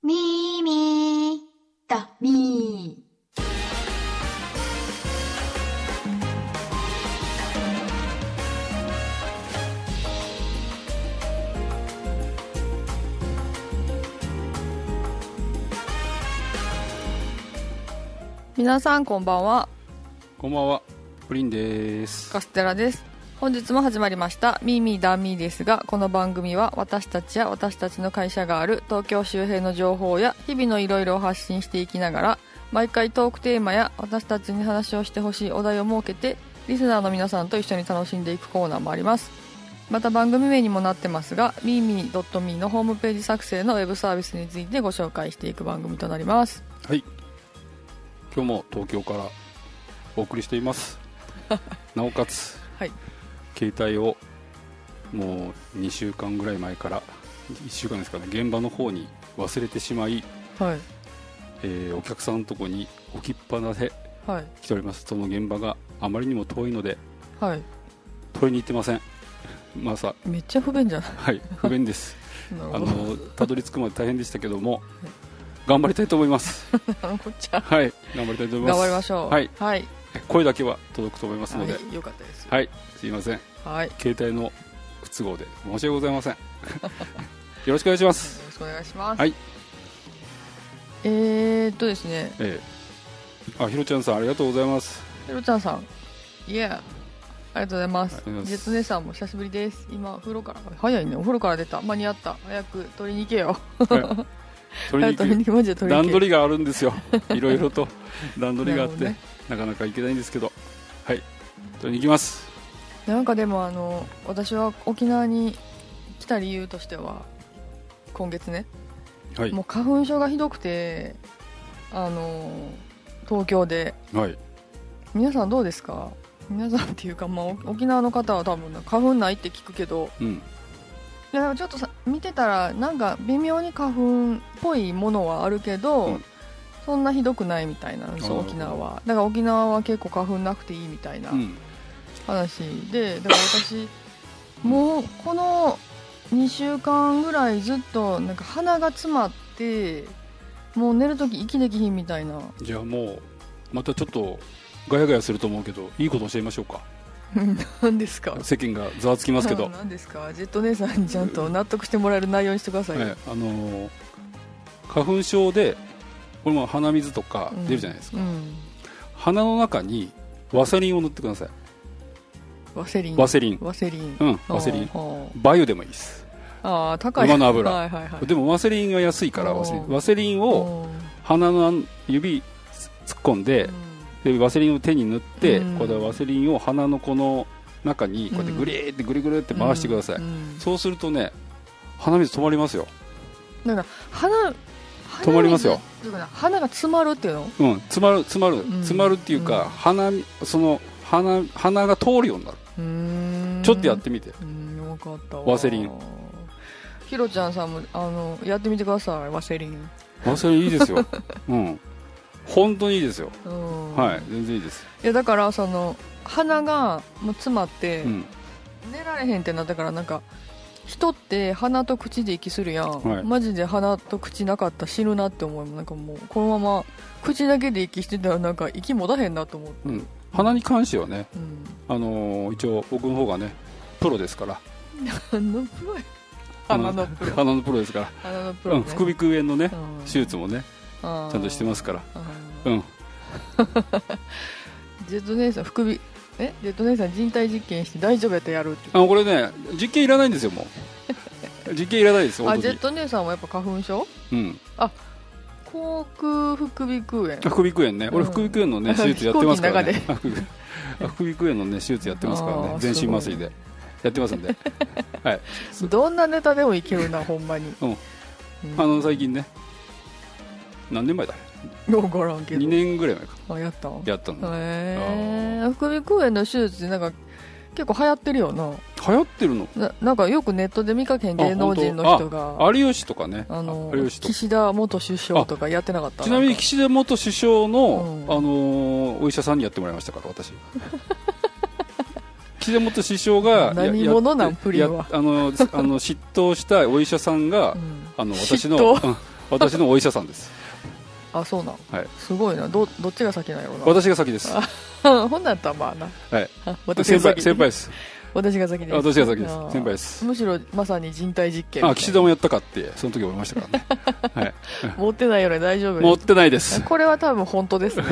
みーみーだみー。 皆さんこんばんは。 こんばんは、プリンです。 カステラです。本日も始まりましたミーミーダーミーですが、この番組は私たちや私たちの会社がある東京周辺の情報や日々のいろいろを発信していきながら、毎回トークテーマや私たちに話をしてほしいお題を設けてリスナーの皆さんと一緒に楽しんでいくコーナーもあります。また番組名にもなってますが、mimi.me のホームページ作成のウェブサービスについてご紹介していく番組となります。 はい、今日も東京からお送りしていますなおかつ、 はい、 携帯をもう2週間ぐらい前から1週間ですかね、現場の方に忘れてしまい、 はい、 お客さんのとこに置きっぱなではい来ております。その現場があまりにも遠いので、 はい、 取りに行ってません。 めっちゃ不便じゃない？ はい、不便ですなるほど。 たどり着くまで大変でしたけども、頑張りたいと思いますこっちははい、頑張りたいと思います。 頑張りましょう。 はい、 はい、 声だけは届くと思いますので、 はい、よかったです。 はい、すいません、 はい、 携帯の不都合で申し訳ございませんよろしくお願いします。 よろしくお願いします。 はい、 ですね、 ひろちゃんさんありがとうございます。 ひろちゃんさん、いや、ありがとうございます。 ありがとうございます。 ジェット姉さんも久しぶりです。今お風呂から、早いね、お風呂から出た、間に合った、早く取りに行けよ。 取りに行くマジで取りに行け。 段取りがあるんですよいろいろと段取りがあって、 なるなかなか行けないんですけど、はい、取りに行きます。 なんかでも私は沖縄に来た理由としては、今月ね、 はい、 もう花粉症がひどくて、東京で、 はい、 皆さんどうですか？皆さんっていうか、沖縄の方は多分花粉ないって聞くけど、 うん、 いやちょっと見てたらなんか微妙に花粉っぽいものはあるけど、 うん、 そんなひどくないみたいなんですよ、沖縄は。だから沖縄は結構花粉なくていいみたいな話で、だから私もうこの2週間ぐらいずっとなんか鼻が詰まって、もう寝るとき息できひんみたいな。 じゃあもうまたちょっとガヤガヤすると思うけど、いいこと教えましょうか何ですか？ 世間がざわつきますけど何ですか？ジェット姉さんにちゃんと納得してもらえる内容にしてくださいよ。 花粉症でこれも鼻水とか出るじゃないですか、鼻の中にワセリンを塗ってください。 ワセリン、 ワセリン、 ワセリン、 ワセリン、バユでもいいです。 ああ、高い。 馬の油、 はいはいはい、 でもワセリンが安いからワセリンを鼻の指突っ込んで、でワセリンを手に塗って、これワセリンを鼻のこの中にこうやってグリーってぐるぐるって回してください、そうするとね、鼻水止まりますよ。 だから止まりますよ。 鼻が詰まるっていうの？ 詰まるっていうか、鼻が通るようになる。ちょっとやってみて。 分かったわ。 ワセリン。 ひろちゃんさんもやってみてください。ワセリン。 ワセリンいいですよ本当にいいですよ。はい、全然いいです。 いやだから鼻がもう詰まって、寝られへんってなったから、なんか人って鼻と口で息するやん、マジで鼻と口なかったら死ぬなって思う。なんかもうこのまま口だけで息してたらなんか息もたへんなと思って、 鼻に関してはね、一応僕の方がねプロですから。 鼻のプロ鼻のプロですから。 鼻のプロ、ね、 副鼻腔炎のね手術もねちゃんとしてますから。 ジェット姉さんジェット姉さん人体実験して大丈夫やったらやるって。 これね、実験いらないんですよ。もう実験いらないです。 ジェット姉さんはやっぱ花粉症？口腔副鼻腔炎。 副鼻腔炎ね、俺副鼻腔炎のね手術やってますからね。副鼻腔炎のね手術やってますからね、全身麻酔でやってますんではい、 どんなネタでもいけるなほんまに。 最近ね、何年前だ、 分からんけど 2年ぐらい前か。 やったの。 副鼻腔炎の手術なんか結構流行ってるよな。 流行ってるの？ なんかよくネットで見かけん芸能人の人が。 有吉とかね、 岸田元首相とかやってなかった？ ちなみに岸田元首相の、お医者さんにやってもらいましたから、私岸田元首相が何者なんプリンは執刀したお医者さんが、私の私のお医者さんです。 あ、そうなん、 はい、 すごいな。どっちが先なんやろうな。 私が先です。 ほんなんやったらまあな、 はい、 私が先先輩です。 私が先です。 私が先です。先輩です。 むしろまさに人体実験。 あ、岸田もやったかってその時思いましたからね。はい、 持ってないよね。大丈夫です。 持ってないです。 これは多分本当ですね。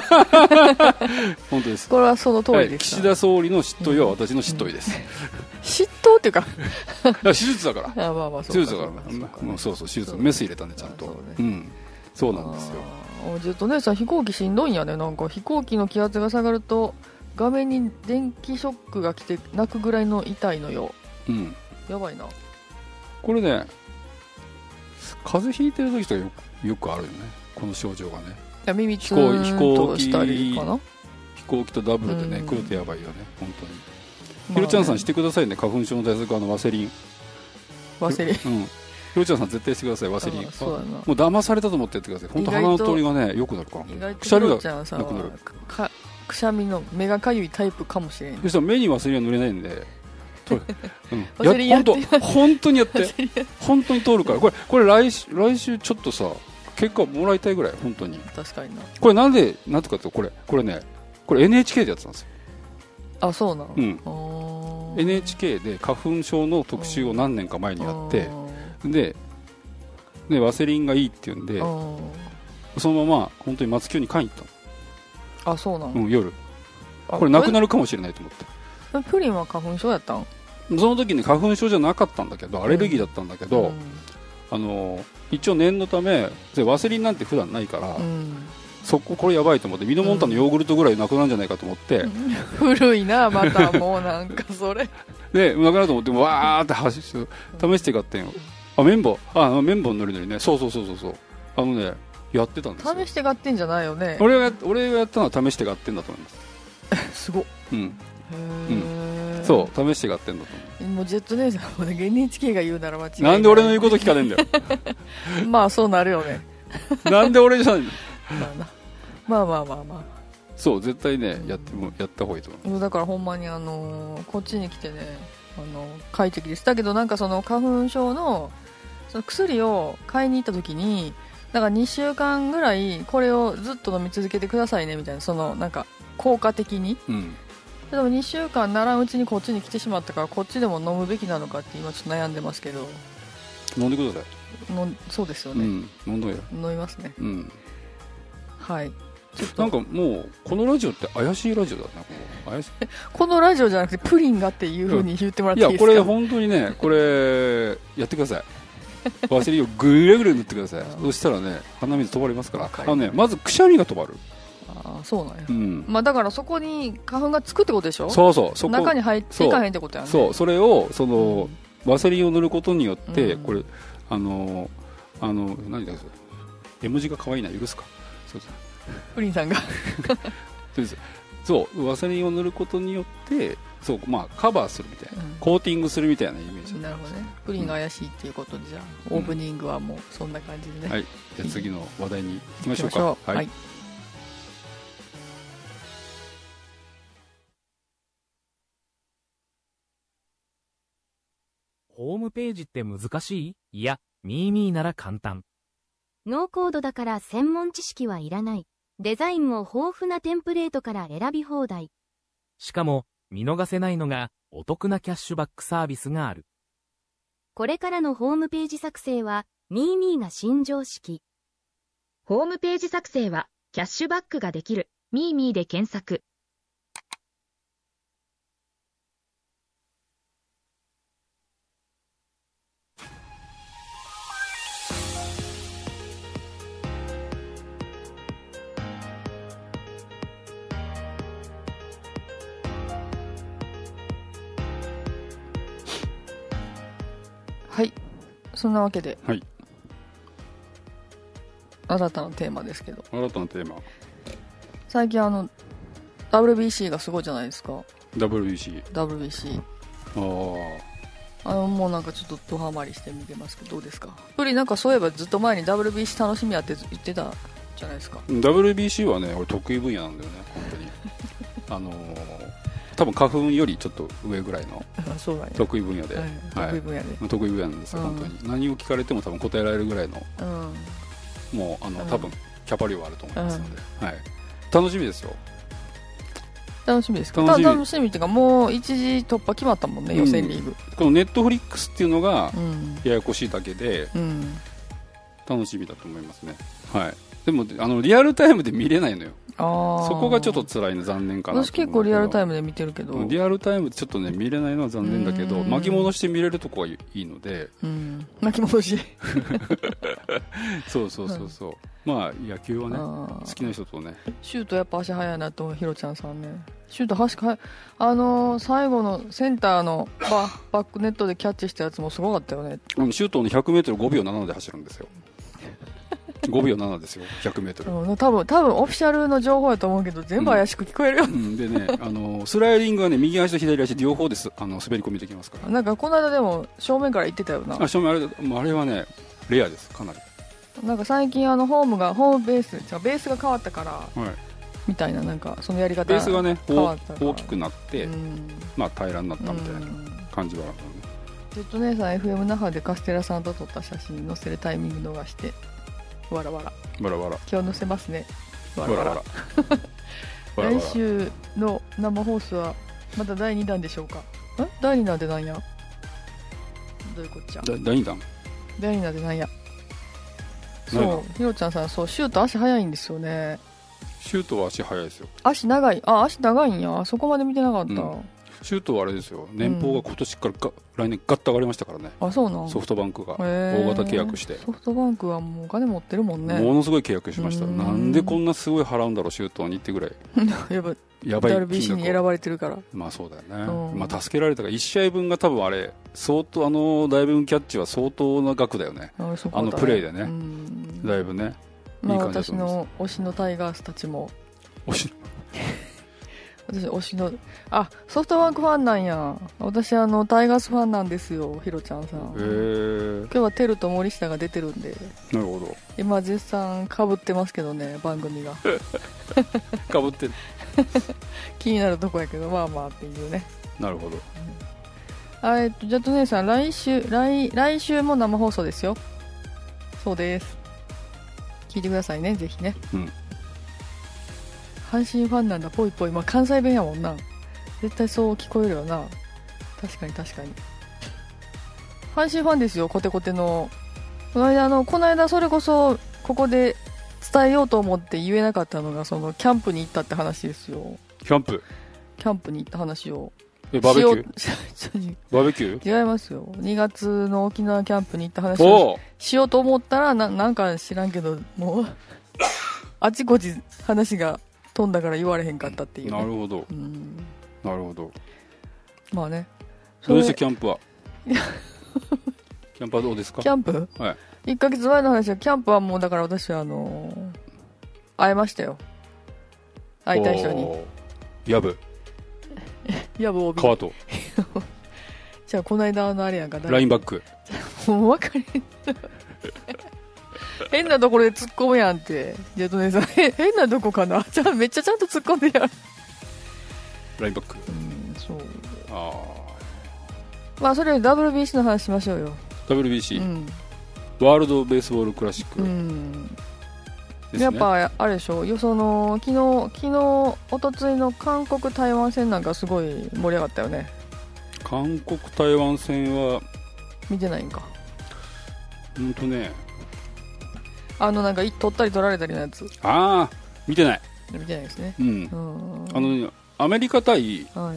本当です。 これはその通りです、はい、 岸田総理の執刀医は私の執刀医です。 執刀っていうか手術だから。 あ、まあまあ、 手術だから。もうそうそう、手術、メス入れたんでちゃんと。うん、そうなんですよ。 ずっとねさ、飛行機しんどいんやね。なんか飛行機の気圧が下がると画面に電気ショックが来て泣くぐらいの痛いのよ。 うん、 やばいな。 これね、風邪ひいてる時とかよくあるよね、この症状がね。 いや、耳ツーンとしたりかな。 飛行機とダブルでね、来るとやばいよね、本当に。ひろちゃんさんしてくださいね、花粉症の対策、ワセリン。 ワセリン。 うん。ひろちゃんさん絶対してください、ワセリン。 そうだな。 もう騙されたと思ってやってください。本当鼻の通りがね、良くなるから。くしゃみがなくなる。くしゃみの目がかゆいタイプかもしれない。 そしたら目にワセリンは塗れないんで。 ワセリンやって本当にやって。本当に通るから。これ来週ちょっとさ、結果もらいたいぐらい、本当に。 確かにな。 これなんとかってこれね、これ NHK でやってたんですよ。 あ、そうなの。 うん。NHK で花粉症の特集を何年か前にやって、でワセリンがいいって言うんで、そのまま本当に松清に買いに行ったの。 あ、そうなの。 うん、夜。これなくなるかもしれないと思って。 プリンは花粉症やったん？ その時に花粉症じゃなかったんだけど、アレルギーだったんだけど、一応念のためワセリンなんて普段ないから、これやばいと思って、ミノモンタのヨーグルトぐらいなくなるんじゃないかと思って、 古いな、またもうなんかそれでなくなると思ってわーって試して買ってんよ。綿棒のりのりね、そうやってたんですよ。 試して買ってんじゃないよね。 俺がやったのは試して買ってんだと思います。 すごっ。 そう、試して買ってんだと思う。 もうジェット姉さんも NHK が言うなら間違いない。 なんで俺の言うこと聞かねえんだよ。 まあそうなるよね。 なんで俺じゃないの。 まあそう、絶対ね、やった方がいいと思う。 だからほんまにこっちに来てね、快適です。だけどなんかその花粉症のその薬を買いに行った時に、だから2週間ぐらいこれをずっと飲み続けてくださいねみたいな、そのなんか効果的に、でも2週間ならんうちにこっちに来てしまったから、こっちでも飲むべきなのかって今ちょっと悩んでますけど。 飲んでください。 そうですよね。 飲んどんや。 飲みますね。はい。 なんかもうこのラジオって怪しいラジオだな。怪しい。 このラジオじゃなくてプリンがっていう風に言ってもらっていいですか。 いや、これ本当にね、これやってください。ワセリンをぐれぐれ塗ってください。そしたらね、鼻水止まりますから。まずくしゃみが止まる。 あ、そうなんや。まあだからそこに花粉がつくってことでしょ。 そう中に入っていかへんってことやね。 そう、それをワセリンを塗ることによって、これ何だよ、絵文字が可愛いな、許すか。 プリンさんがそうワセリンを塗ることによって、カバーするみたいな、コーティングするみたいなイメージ。 なるほどね。プリンが怪しいっていうことで、じゃあオープニングはもうそんな感じでね。 はい。じゃあ次の話題に行きましょうか。はい。 ホームページって難しい？いや、ミーミーなら簡単。 ノーコードだから専門知識はいらない。デザインも豊富なテンプレートから選び放題。 しかも、見逃せないのが、お得なキャッシュバックサービスがある。 これからのホームページ作成は、ミーミーが新常識。ホームページ作成は、キャッシュバックができる。ミーミーで検索。 はい、そんなわけで、 はい、 新たなテーマですけど、 新たなテーマ、 最近WBC がすごいじゃないですか。 WBC もうなんかちょっとドハマりして見てますけど、どうですか。プリなんかそういえばずっと前に WBC 楽しみやって言ってたじゃないですか。 WBC はね、俺得意分野なんだよね、本当に多分花粉よりちょっと上ぐらいのそうだね、 得意分野で、 はい、得意分野で、 得意分野なんですよ、本当に何を聞かれても多分答えられるぐらいの、もう多分キャパ量あると思いますので、はい、楽しみですよ。 楽しみですか？楽しみっていうか、もう一次突破決まったもんね、予選リーグ。 このネットフリックスっていうのがややこしいだけで、楽しみだと思いますね。はい。でもリアルタイムで見れないのよ。そこがちょっと辛いの、残念かなと。 私結構リアルタイムで見てるけど、 リアルタイムでちょっとね見れないのは残念だけど、巻き戻して見れるとこはいいので、 巻き戻しそう、まあ野球はね好きな人とね。 シュートやっぱ足速いなと思う、ひろちゃんさんね。シュート確か最後のセンターのバックネットでキャッチしたやつもすごかったよね。 シュートの 100m5 秒7で走るんですよ。5秒7ですよ、100m。 多分オフィシャルの情報やと思うけど、全部怪しく聞こえるよ、 でねスライディングはね、右足と左足両方で滑り込みできますから。 なんかこの間でも正面から行ってたよな。 正面あれはねレアです、かなり。なんか最近ホームベースが変わったから、はい、みたいな、なんかそのやり方ベースがね大きくなって、まあ平らになったみたいな感じはあるね。 ジェット姉さん FM 那覇でカステラさんと撮った写真載せるタイミング逃してわらわら今日載せますね。わらわら来週の生放送はまた第2弾でしょうか？第2弾ってなんや？どういうこっちゃ？ 第2弾ってなんや？そう、ひろちゃんさん、そう、シュート足速いんですよね。 シュートは足速いですよ。 足長い。足長いんや。そこまで見てなかった。 シュートはあれですよ、年俸が今年から来年ガッと上がりましたからね。 そうなん？ ソフトバンクが大型契約して。 ソフトバンクはもうお金持ってるもんね。 ものすごい契約しました。なんでこんなすごい払うんだろう、シュートにってぐらいやばい。 WBC に選ばれてるから。 まあそうだよね、まあ助けられたから1試合分が多分あれ相当、大分キャッチは相当な額だよね、プレーでね、だいぶね、 まあ、私の推しのタイガースたちも私推しのソフトバンクファンなんや。私タイガースファンなんですよ、ひろちゃんさん。今日はテルと森下が出てるんで。なるほど。今絶賛かぶってますけどね、番組がかぶってる気になるとこやけど、まあまあっていうね。 なるほど。 ジャット姉さん、来週も生放送ですよ。そうです、聞いてくださいね、ぜひね。阪神ファンなんだ、ぽいぽい。まあ関西弁やもんな、絶対そう聞こえるよな。確かに阪神ファンですよ、コテコテの。この間それこそここで伝えようと思って言えなかったのが、そのキャンプに行ったって話ですよ。キャンプに行った話を。 バーベキューバーベキュー違いますよ。2月の沖縄キャンプに行った話をしようと思ったら、なんか知らんけど、もうあちこち話が飛んだから言われへんかったっていう、ね。 なるほど、なるほど。 まあね。 どうでしたキャンプはキャンプはどうですか？ キャンプ、はい、1ヶ月前の話は、キャンプはもうだから私は会えましたよ、会いたい人に。 ヤブ OB 川とじゃあこの間あれやんか、 ラインバックもう分かれん変なところで突っ込むやんって。ジェット姉さん変なとこかな。じゃあめっちゃちゃんと突っ込んでやる。 ラインバック。 そう。まあそれより WBC の話しましょうよ。 WBC、ワールドベースボールクラシック、ですね。 やっぱあれでしょ、昨日おとついの韓国台湾戦なんかすごい盛り上がったよね。 韓国台湾戦は見てないんか。 ね、 なんか取ったり取られたりのやつ。 見てないですね。 アメリカ対、はい、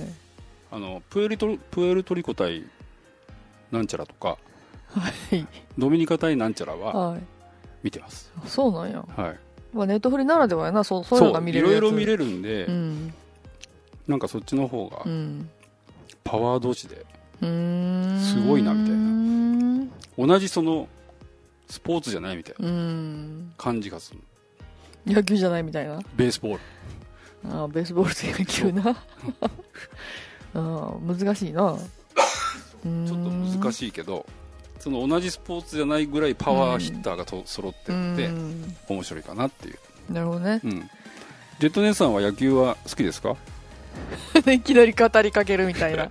プエルトリコ対なんちゃらとか、はい、ドミニカ対なんちゃらは見てます。 そうなんや。 はい。 まあネットフリならではやな、そういうのが見れるやつ。 いろいろ見れるんで、なんかそっちの方がパワー同士ですごいなみたいな。同じそのスポーツじゃないみたいな感じがする。 野球じゃないみたいな。 ベースボール。 ベースボールと野球な。難しいな。 ちょっと難しいけど、その同じスポーツじゃないぐらいパワーヒッターが揃ってるんで面白いかなっていう。 なるほどね。 ジェット姉さんは野球は好きですか？ いきなり語りかけるみたいな。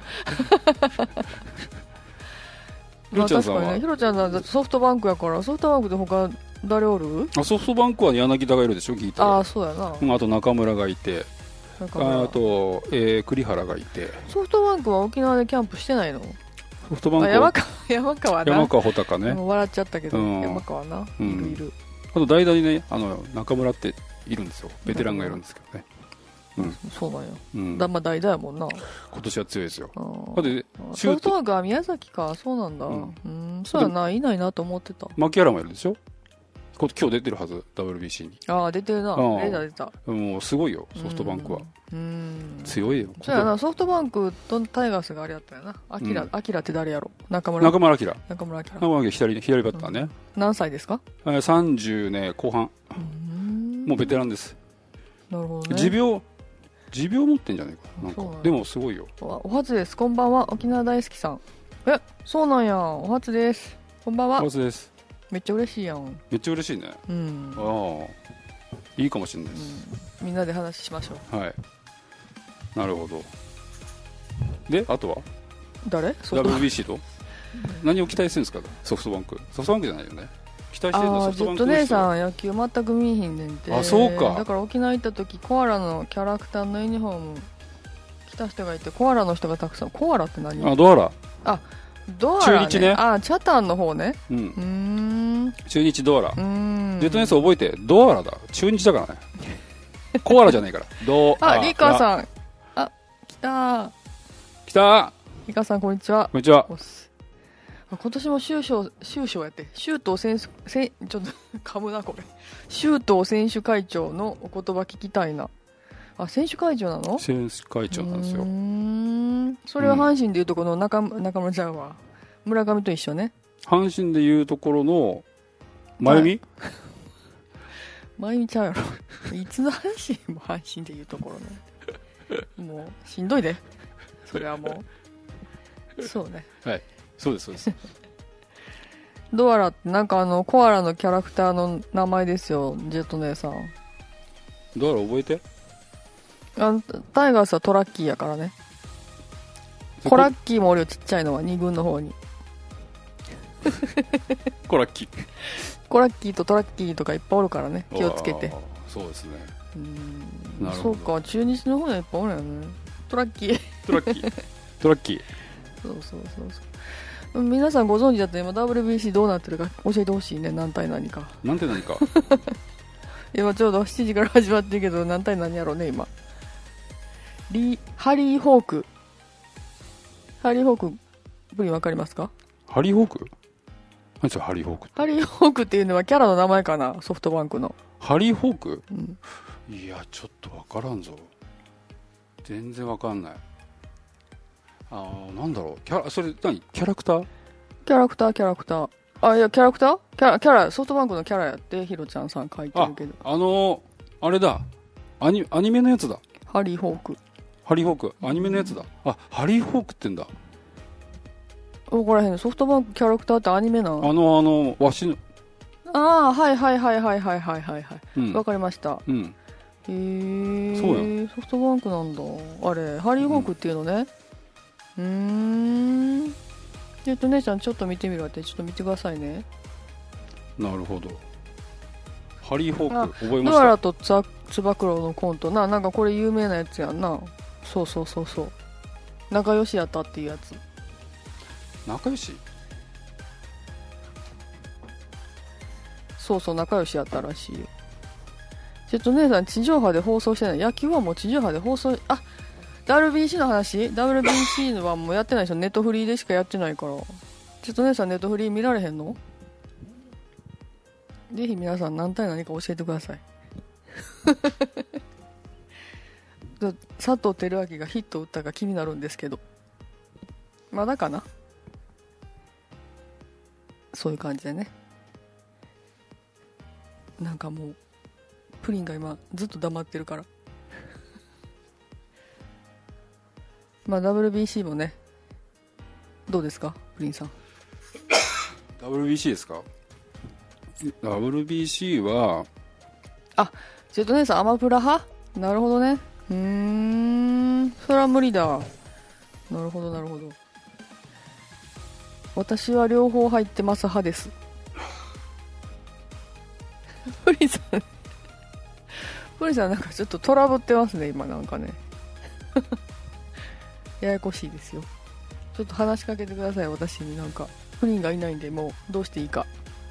ひろちゃんさんは、 まあ確かにね、ひろちゃんさんだってソフトバンクやから、ソフトバンクで他誰おる？ ソフトバンクは柳田がいるでしょ、聞いたら。 ああ、そうやな。 あと中村がいて、あと、栗原がいて。 ソフトバンクは沖縄でキャンプしてないの？ ソフトバンクは山川な。 山川穂高ね。 もう笑っちゃったけど、 うん山川な。 うんいるいる。 あと代打にね、中村っているんですよ。ベテランがいるんですけどね。 そうなんや。 うんまあ代打やもんな。 今年は強いですよ。 あで、 ソフトバンクは宮崎か。そうなんだ。そうやな。いないなと思ってた。 牧原もいるでしょ。今日出てるはず、WBC に。 ああ、出てるな。出た。 もうすごいよ、ソフトバンクは。強いよ。 そうやな、ソフトバンクとタイガースがあれやったよな。アキラって誰やろ？中村明。 中村明。 中村明左バッターね。 何歳ですか ？30ね、後半。もうベテランです。 なるほどね。 持病持ってんじゃないかな。なんかでもすごいよ。 お初です。こんばんは。沖縄大好きさん。そうなんや。お初です。こんばんは。 お初です。 めっちゃ嬉しいやん。 めっちゃ嬉しいね。ああ、いいかもしれないです。 みんなで話しましょう。はい。なるほど。で、あとは誰？ WBC と何を期待するんですか？ソフトバンク。ソフトバンクじゃないよね。期待してるのはソフトバンクの人。 ジェット姉さん野球全く見えへんねんて。 あ、そうか。 だから沖縄行った時コアラのキャラクターのユニフォーム着た人がいて、コアラの人がたくさん。コアラって何？ ドアラ。 ドアラ、ね、 中日ね。 チャタンの方ね。 中日ドアラ。ジェットネス覚えて、ドアラだ。中日だからね。コアラじゃないから。ドアラ。 リカさん。来た。リカさん、こんにちは。 こんにちは。 今年も州賞やって。ちょっと噛むな、これ。周東選手会長のお言葉聞きたいな。選手会長なの？ 選手会長なんですよ。 それは阪神でいうとこの中村ちゃんは村上と一緒ね。 阪神でいうところの真由美？ 真由美ちゃうやろ。いつの阪神も阪神でいうところね。もうしんどいで。それはもう。そうね。 はい。そうです。 ドアラってなんかコアラのキャラクターの名前ですよ、ジェット姉さん。 ドアラ覚えて？ タイガースはトラッキーやからね。コラッキーもおるよ、ちっちゃいのは2軍の方に。 コラッキーとトラッキーとかいっぱいおるからね、気をつけて。 そうですね。 そうか、中日の方にはいっぱいおるよね。トラッキー。そう皆さんご存知だったら今 WBC どうなってるか教えてほしいね。何対何か。 何対何か。 今ちょうど7時から始まってるけど何対何やろうね今。ハリーホークプリンわかりますか？ ハリーホーク？何ですかハリーホークって？ ハリーホークっていうのはキャラの名前かな、ソフトバンクの。 ハリーホーク？いやちょっとわからんぞ。全然わかんない。なんだろう。それ何？キャラクター？キャラクター。いやキャラクター？キャラ、ソフトバンクのキャラやって、ヒロちゃんさん書いてるけど。 あれだ。アニメのやつだ。 ハリーホーク。 アニメのやつだ。ハリーホークってんだ。 わからへん。ソフトバンクキャラクターってアニメなん？ わしの。 はい。わかりました。 そうや。ソフトバンクなんだ。あれ、ハリーホークっていうのね。姉ちゃんちょっと見てみろって。ちょっと見てくださいね。 なるほど。ハリーホーク覚えました。 ドアラとつば九郎のコントなんかこれ有名なやつやんな。そう仲良しやったっていうやつ。 仲良し？ そう仲良しやったらしいよ。ちょっと姉さん地上波で放送してない。野球はもう地上波で放送。WBC の話？ WBC はもうやってないでしょ。ネットフリーでしかやってないから。ちょっと姉さんネットフリー見られへんの？ぜひ皆さん何対何か教えてください。佐藤輝明がヒット打ったか気になるんですけど、まだかな。そういう感じでね。なんかもうプリンが今ずっと黙ってるからまあ WBC もね、どうですかプリンさん。 WBC ですか？ WBC はジェット姉さんアマプラ派？なるほどね。 それは無理だ。なるほどなるほど。私は両方入ってます派です。プリンさんプリンさんなんかちょっとトラブってますね今なんかねややこしいですよ。ちょっと話しかけてください私に。なんかプリンがいないんでもうどうしていいか。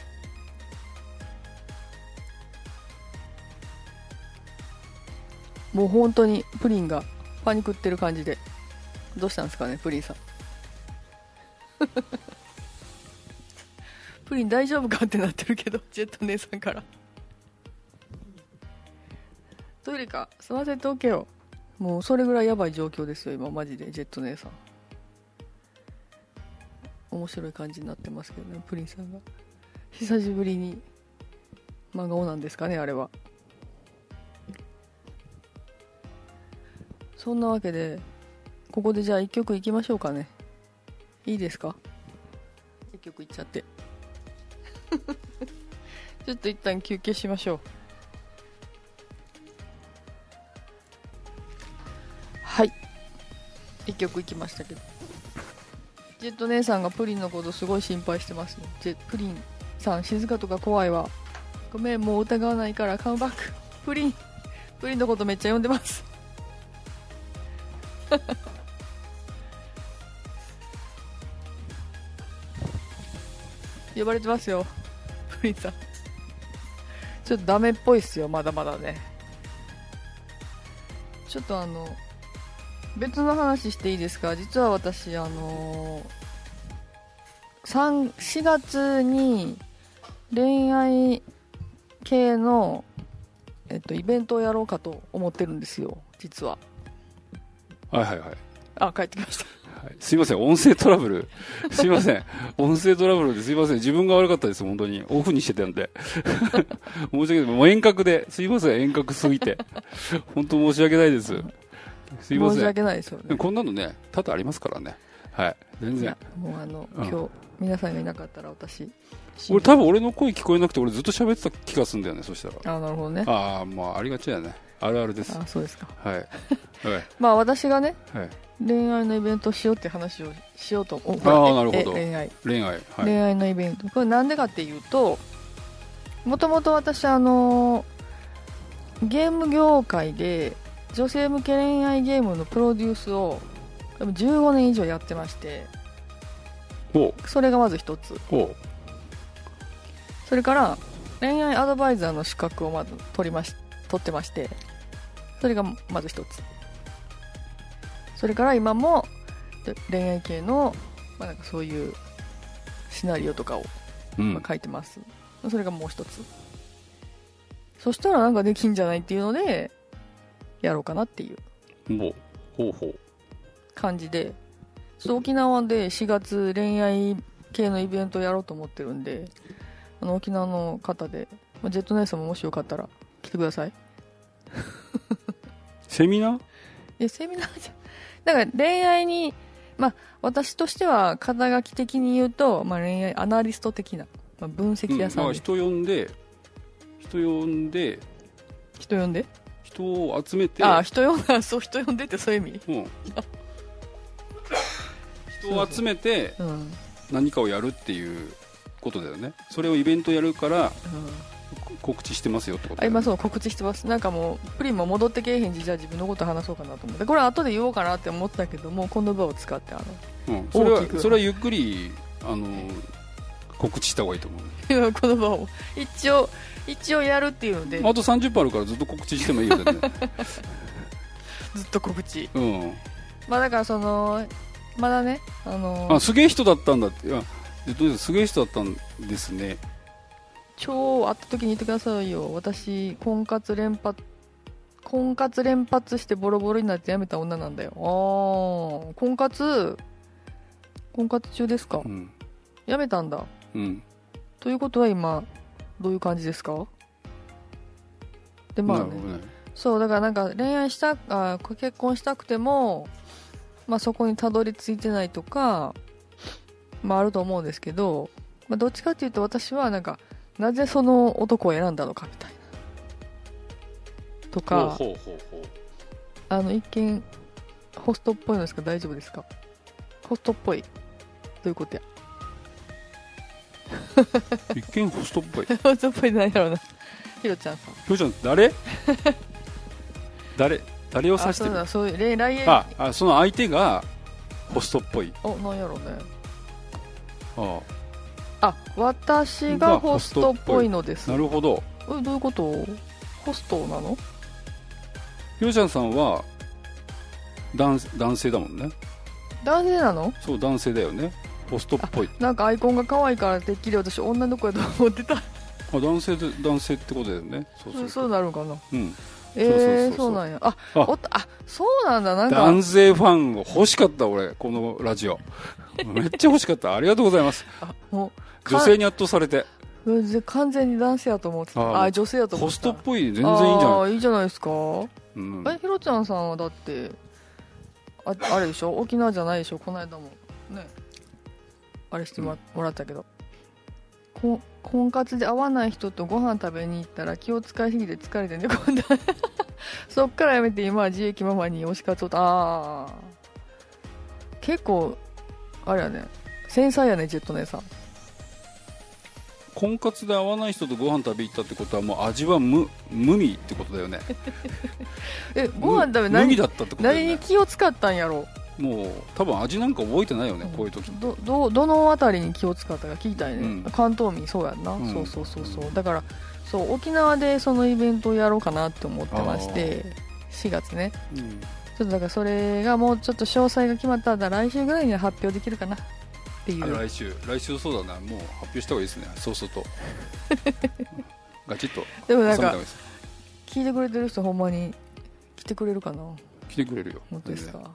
もう本当にプリンがパニクってる感じで。どうしたんですかねプリンさんプリン大丈夫かってなってるけどジェット姉さんからトイレか吸わせておけよ。もうそれぐらいやばい状況ですよ今マジで。ジェット姉さん面白い感じになってますけどねプリンさんが。久しぶりに真顔なんですかねあれは。そんなわけでここでじゃあ1曲いきましょうかね。いいですか1曲いっちゃってちょっと一旦休憩しましょう。はい1曲いきましたけどジェット姉さんがプリンのことすごい心配してますね。プリンさん静かとか怖いわ。ごめんもう疑わないからカムバック。プリンのことめっちゃ呼んでます呼ばれてますよプリンさん。ちょっとダメっぽいっすよまだまだね。ちょっと別の話していいですか。実は私4月に恋愛系のイベントをやろうかと思ってるんですよ実は。 はいはいはい。 あ、帰ってきました。 はい、すいません、音声トラブル。すいません。音声トラブルですいません。自分が悪かったです、本当に。オフにしてたんで。申し訳ない。もう遠隔で。すいません、遠隔すぎて。本当申し訳ないです。すいません。 申し訳ないですよね。 こんなのね、多々ありますからね。はい。全然。 もう今日、皆さんがいなかったら私。 多分俺の声聞こえなくて、俺ずっと喋ってた気がするんだよね、そしたら。 あ、なるほどね。 ああ、まあ、ありがちだよね。あるあるです。 あ、そうですか。 はい。はい。 まあ私がね、 はい、 恋愛のイベントをしようって話をしようと思う。 ああ、なるほど。 恋愛。 はい。 恋愛のイベント。これなんでかっていうと、もともと私ゲーム業界で女性向け恋愛ゲームのプロデュースを15年以上やってまして、それがまず一つ。それから恋愛アドバイザーの資格をまず取ってまして、それがまず一つ。それから今も恋愛系の、なんかそういうシナリオとかを、書いてます。それがもう一つ。そしたらなんかできんじゃないっていうのでやろうかなっていう感じで、沖縄で4月恋愛系のイベントをやろうと思ってるんで、沖縄の方でジェットネイさんももしよかったら来てください。 セミナー？ セミナーじゃだから恋愛に、私としては肩書き的に言うと、恋愛アナリスト的な、分析屋さんです。 人呼んで人を集めて、 人呼んでってそういう意味、 人を集めて何かをやるっていうことだよね。それをイベントやるから、告知してますよってこと、ね、 今そう告知してます。なんかもうプリンも戻ってけえへんし、じゃあ自分のこと話そうかなと思って、これ後で言おうかなって思ったけども、この場を使ってそれはゆっくり告知した方がいいと思う。 この場を一応やるっていうので、 あと30分あるからずっと告知してもいいよね。 ずっと告知。だからまだね、 すげえ人だったんだって。すげえ人だったんですね。 超会った時に言ってくださいよ。私婚活連発してボロボロになって辞めた女なんだよ。婚活中ですか？辞めたんだ。ということは今どういう感じですか？でそうだからなんか恋愛結婚したくても、そこにたどり着いてないとか、あると思うんですけど、どっちかっていうと私はなんかなぜその男を選んだのかみたいなとか、 一見ホストっぽいのですか？大丈夫ですか？ホストっぽいどういうことや？ 一見ホストっぽい。 ホストっぽい何やろうな。ひろちゃんさん。 ひろちゃん誰？誰を指してる？ そういう来園。 その相手がホストっぽい。 何やろうね。私がホストっぽいのです。 なるほど。 どういうこと？ホストなの？ ひろちゃんさんは男性だもんね。 男性なの？ そう、男性だよね。ホストっぽい。 なんかアイコンが可愛いからてっきり私女の子やと思ってた。 男性ってことだよね。 そうなるかな。 うん。 そうなんや。そうなんだ。なんか男性ファンが欲しかった。俺このラジオめっちゃ欲しかった。ありがとうございます。 もう女性に圧倒されて完全に男性やと思ってた。女性やと思ってた。 ホストっぽい。全然いいじゃん。 いいじゃないですか。ひろちゃんさんはだってあれでしょ、沖縄じゃないでしょ。この間もねあれしてもらったけど、婚活で会わない人とご飯食べに行ったら気を使いすぎて疲れて寝込んだそっからやめて今は自益ママに推し活を結構あれやね、繊細やね、ジェット姉さん。 婚活で会わない人とご飯食べ行ったってことはもう味は無味ってことだよねご飯食べ無味だったってことだよね。 何に気を使ったんやろ。 もう多分味なんか覚えてないよね、こういう時。 どのあたりに気を使ったか聞きたいね、関東民そうやんな、そうだから沖縄でそのイベントをやろうかなって思ってまして、4月ね、ちょっとだからそれがもうちょっと詳細が決まったら来週ぐらいには発表できるかなっていう。 来週そうだな、もう発表した方がいいですね。そうするとガチッと。 でもなんか聞いてくれてる人ほんまに来てくれるかな。 来てくれるよ。 本当ですか。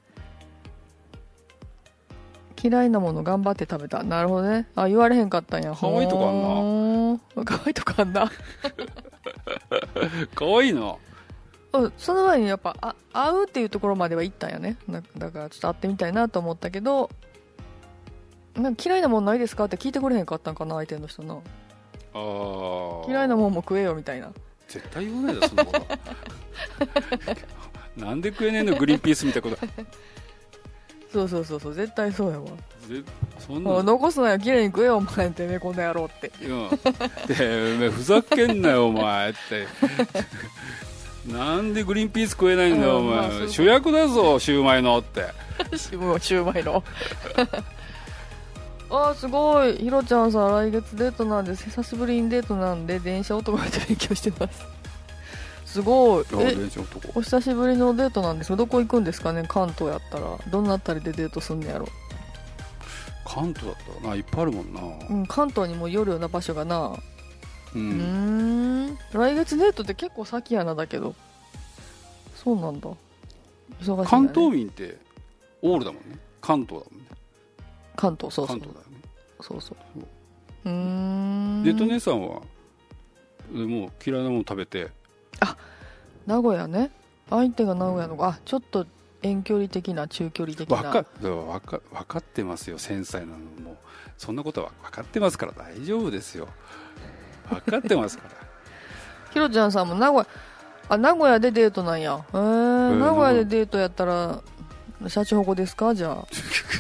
嫌いなもの頑張って食べた。なるほどね。言われへんかったんや。 可愛いとこあんな。可愛いとこあんな。 可愛いな。 その前にやっぱ会うっていうところまでは行ったんやね。だからちょっと会ってみたいなと思ったけど、なんか嫌いなもんないですかって聞いてくれへんかったんかな、相手の人の。嫌いなもんも食えよみたいな。 絶対言わないだそんなことなんで食えねえの、グリーンピースみたいなことそう絶対そうやわ。 そんな残すなよ、綺麗に食えよお前ってね、こんな野郎って。 でふざけんなよお前ってなんでグリーンピース食えないんだよお前、主役だぞシューマイのってシューマイのすごい。ひろちゃんさん来月デートなんです。久しぶりにデートなんで電車男で勉強してます。すごい。お久しぶりのデートなんですが、どこ行くんですかね。関東やったらどのあたりでデートすんのやろ。 関東だったらないっぱいあるもんな。 関東にもよるような場所がな。来月デートって結構先やな。だけどそうなんだ。忙しいんだね。 関東民ってオールだもんね。関東だもんね。 関東、そう関東だよね。 そうデート姉さんはもう嫌いなもの食べて。 名古屋ね。相手が名古屋のちょっと遠距離的な中距離的な。 分かってますよ。繊細なのもうそんなことは分かってますから大丈夫ですよ。分かってますからひろちゃんさんも名古屋でデートなんや。名古屋でデートやったらシャチホコですか。じゃあ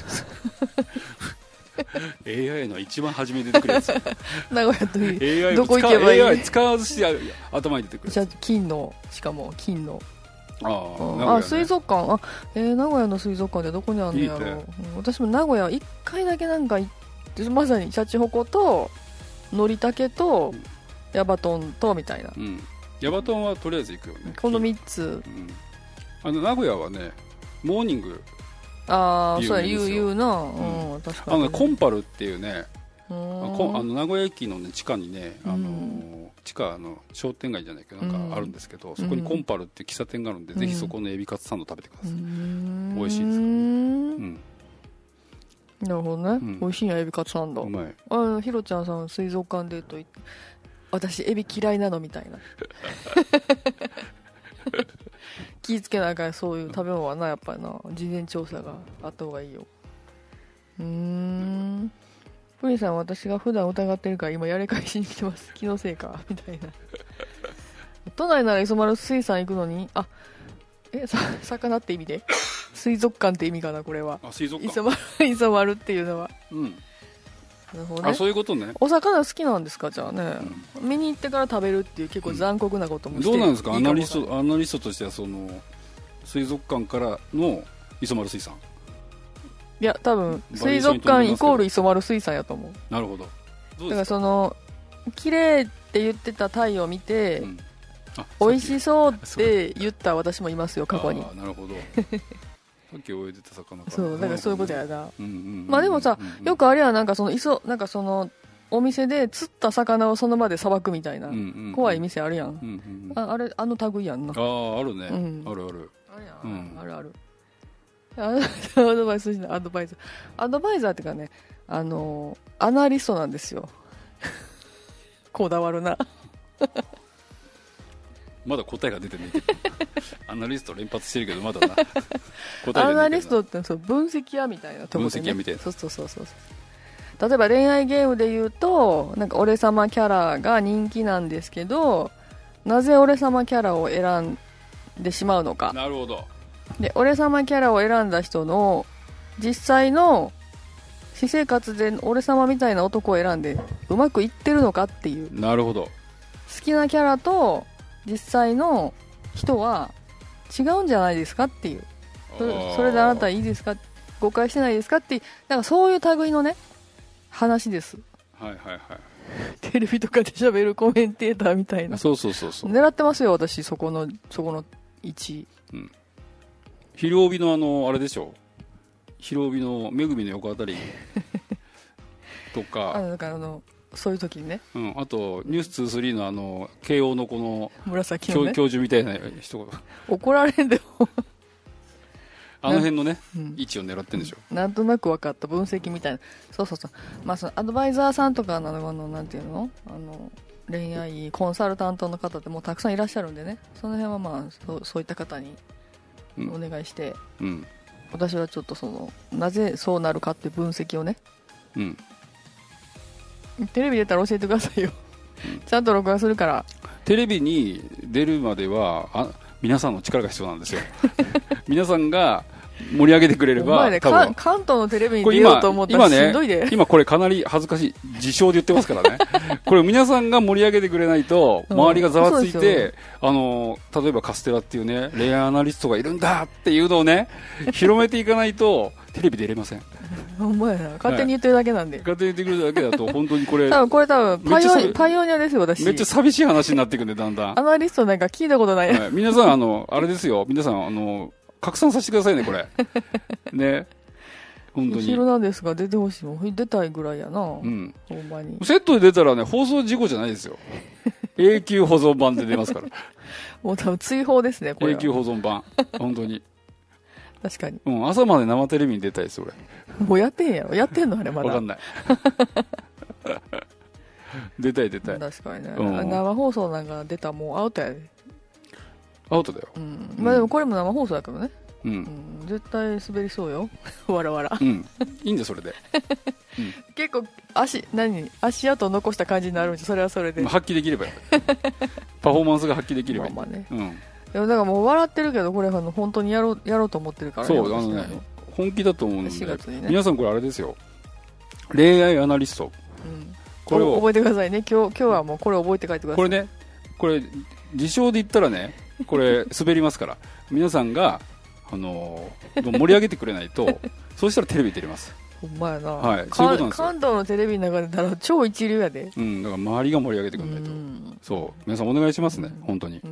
AI の一番初めに出てくるやつ名古屋といい AI どこ行けばいい。 AI 使わずして頭に出てくる。 しかも金の水族館。名古屋の水族館でどこにあるんのやろう。私も名古屋1回だけなんか行って、まさにシャチホコとのりたけとヤバトンとみたいな。 ヤバトンはとりあえず行くよね。 この3つ。 名古屋はねモーニングそうや言うな。確かにコンパルっていうね、名古屋駅の、ね、地下にね地下の商店街じゃないけどなんかあるんですけど、そこにコンパルっていう喫茶店があるんで、ぜひそこのエビカツサンド食べてください。美味しいですからね。 なるほどね。美味しいやエビカツサンド。 うまい。 ひろちゃんさん水族館デート行って、私エビ嫌いなのみたいな気ぃつけなあかん。そういう食べ物はな、やっぱりな事前調査があった方がいいよ。プリンさんは私が普段疑ってるから今やり返しに来てます。気のせいかみたいな都内なら磯丸水産行くのに魚って意味で水族館って意味かなこれは。 水族館磯丸っていうのは。なるほどね。 そういうことね。 お魚好きなんですかじゃあね、見に行ってから食べるっていう結構残酷なこともして、 どうなんですか。アナリストとしてはその水族館からの磯丸水産。 いや多分水族館イコール磯丸水産やと思う。 なるほど。 だからその綺麗って言ってたタイを見て、美味しそうって言った私もいますよ過去に。 なるほど。さっき泳いでた魚か。 そうだからそういうことやな。まあでもさ、よくあれはなんかそのお店で釣った魚をその場でさばくみたいな怖い店あるやん。あれあの類やんな。 あるね。あるある。 あるある。アドバイザーっていうかね、アナリストなんですよ。こだわるな。 まだ答えが出てないけどアナリスト連発してるけどまだな答え出てない。 アナリストってそう分析屋みたいなところで、ね、 分析屋みたいな。 そう例えば恋愛ゲームで言うとなんか俺様キャラが人気なんですけど、なぜ俺様キャラを選んでしまうのか。 なるほど。 で俺様キャラを選んだ人の実際の私生活で俺様みたいな男を選んでうまくいってるのかっていう。 なるほど。 好きなキャラと実際の人は違うんじゃないですかっていう。それであなたいいですか、誤解してないですかっていう、なんかそういう類のね話です。 はいはいはい。 テレビとかで喋るコメンテーターみたいな。 そう狙ってますよ私そこの位置。 昼帯のあれでしょ。昼帯のめぐみの横あたりとか。 なんかそういう時にね。 あとニュース23の慶応のこの紫のね教授みたいな人が怒られんでもあの辺のね、位置を狙ってるんでしょ。 なんとなく分かった分析みたいな。そうまあそのアドバイザーさんとかなんていうの恋愛コンサルタントの方ってもうたくさんいらっしゃるんでね、その辺はまあそういった方にお願いして、私はちょっとなぜそうなるかっていう分析をね、テレビ出たら教えてくださいよ、ちゃんと録画するから。 テレビに出るまでは皆さんの力が必要なんですよ皆さんが盛り上げてくれれば、 ね、関東のテレビに出ようと思ったらしんどいで。 今これかなり恥ずかしい自称で言ってますからねこれ皆さんが盛り上げてくれないと周りがざわついて、例えばカステラっていうね恋愛アナリストがいるんだっていうのをね広めていかないとテレビ出れませんほんまやな、勝手に言ってるだけなんで、 勝手に言ってくるだけだと本当にこれ多分パイオニアですよ私。 めっちゃ寂しい話になっていくんでだんだんアナリストなんか聞いたことない、 皆さんあれですよ、皆さん拡散させてくださいねこれね、本当に後ろなんですが出てほしいもん、出たいぐらいやな、ほんまに。 セットで出たらね放送事故じゃないですよ永久保存版で出ますからもう多分追放ですねこれ。 永久保存版本当に確かに、 朝まで生テレビに出たいです俺。 もうやってんやろ、やってんのあれまだ分かんない出たい確かにね、生放送なんか出たらもうアウトやで。 アウトだよ、 まあでもこれも生放送だけどね、絶対滑りそうよわらわら、 いいんだそれで、 結構足跡残した感じになるんで、それはそれで発揮できればパフォーマンスが発揮できればいい。 まあね、でもだからもう笑ってるけどこれ本当にやろうと思ってるからね。 そうね、本気だと思うんで、 4月にね、 皆さんこれあれですよ、恋愛アナリスト、 これを覚えてくださいね。今日はもうこれ覚えて帰ってください。 これね、これ自称で言ったらねこれ滑りますから皆さんが盛り上げてくれないとそうしたらテレビ出れます。 ほんまやな、 はい、そういうことなんですよ。 関東のテレビの中でたら超一流やで、 だから周りが盛り上げてくれないと、そう皆さんお願いしますね、本当に。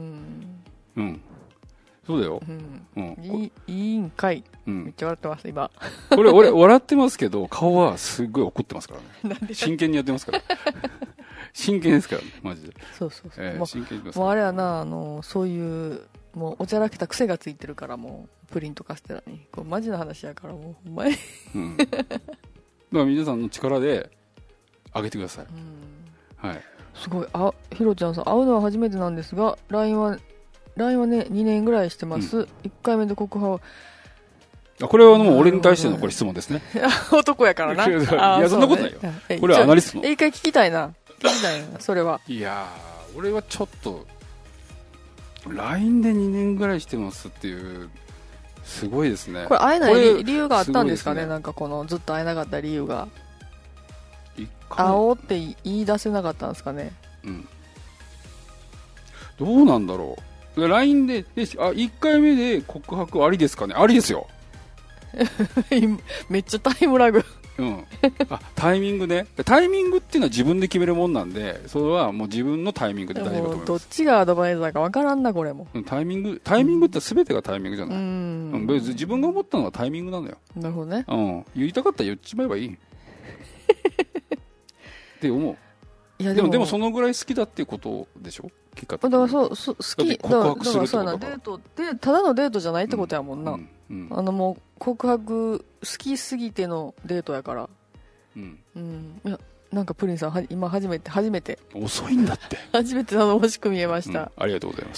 そうだよ、 いいんかい、めっちゃ笑ってます今これ俺笑ってますけど顔はすごい怒ってますからね真剣にやってますから真剣ですからねマジで。 そう真剣にもうあれやな、そういうもうおちゃらけた癖がついてるから、もうプリンとカステラにこれマジな話やからもうお前だから皆さんの力で上げてください。はい、 すごい。ひろちゃんさん、会うのは初めてなんですが LINE はね2年ぐらいしてます、1回目で告白。これはもう俺に対してのこれ質問ですね男やからな。いやそんなことないよ、これはアナリストの。 一回聞きたいなそれは。 いや俺はちょっと LINE で2年ぐらいしてますっていう、すごいですね。 これ会えない理由があったんですかね。 すごいですねなんかこのずっと会えなかった理由が、 回会おうって言い出せなかったんですかね。 うん、どうなんだろう。LINE で1回目で告白ありですかね。ありですよ。 めっちゃタイムラグ。 うん、タイミングね。タイミングっていうのは自分で決めるもんなんで、それはもう自分のタイミングで大丈夫だと思います。 どっちがアドバイザーか分からんな、これも。 タイミングって全てがタイミングじゃない。別に自分が思ったのはタイミングなのよ。 なるほどね。 言いたかったら言っちまえばいいって思う。 いやでもそのぐらい好きだっていうことでしょ、結果的に。 だから好き告白するってことだから。 だからそうやな、ただのデートじゃないってことやもんな。もう告白好きすぎてのデートやから。いや、なんかプリンさん今初めて遅いんだって初めて頼もしく見えました、 ありがとうございます。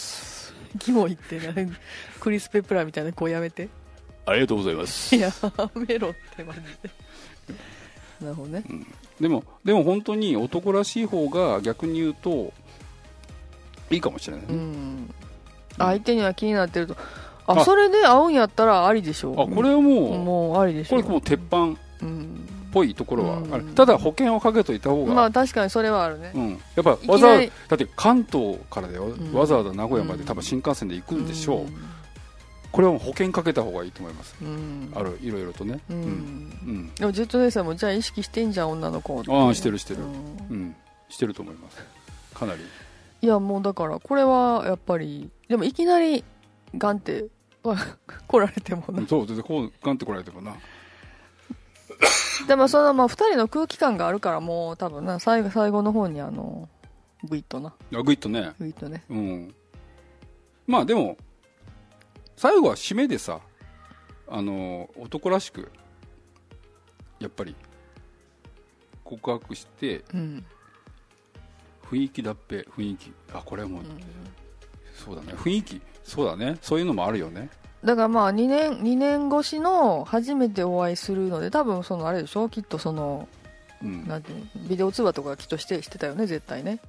キモいってクリス・ペプラーみたいな子やめて。 ありがとうございます。 やめろってマジでなるほどね、 でも本当に男らしい方が逆に言うといいかもしれないね。 相手には気になってると、それで会うんやったらありでしょう。 これはもうありでしょう。 これもう鉄板っぽいところはある。ただ保険をかけといた方が、 まあ確かにそれはあるね。 やっぱだって関東からでわざわざ名古屋まで多分新幹線で行くんでしょう。これはもう保険かけた方がいいと思います。いろいろとね。 でもジェット姉さんもじゃあ意識してんじゃん、女の子。 してるしてると思います。かなり。 いやもうだからこれはやっぱり、でもいきなりガンって来られてもな。 そうでこうガンって来られてもな。 でもその2人の空気感があるから、もう多分な最後の方にグイッとな。 グイッとね。 グイッとね。 まあでも最後は締めでさ、男らしくやっぱり告白して、雰囲気だっぺ、これはもう、そうだね、雰囲気、そうだね、そういうのもあるよね。 だからまあ2年越しの初めてお会いするので、多分あれでしょ、きっとなんていうの、ビデオ通話とかきっとしてたよね、絶対ね。